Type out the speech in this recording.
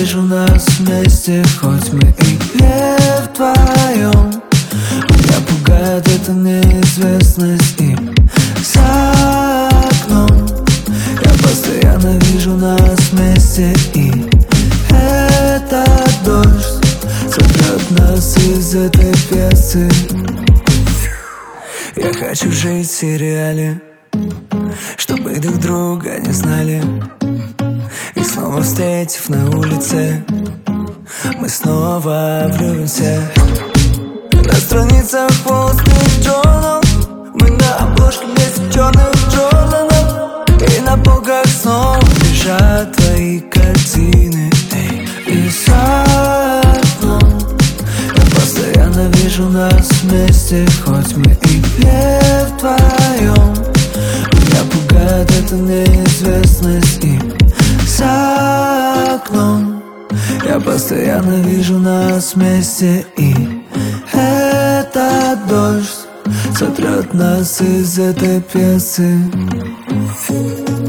ненавижу нас вместе, хоть мы и не вдвоем. Меня пугает эта неизвестность, и за окном я постоянно вижу нас вместе, и этот дождь сотрет нас из этой пьесы. Я хочу жить в сериале, чтобы друг друга не знали, и снова встретив на улице, мы снова влюбимся. На страницах пустых журналов мы на обложке вместе в черных Джорданах, и на полках снова лежат твои картины. И за окном я постоянно вижу нас вместе, хоть мы и не вдвоем. Меня пугает эта неизвестность, и за окном я постоянно вижу нас вместе, и этот дождь сотрет нас из этой пьесы.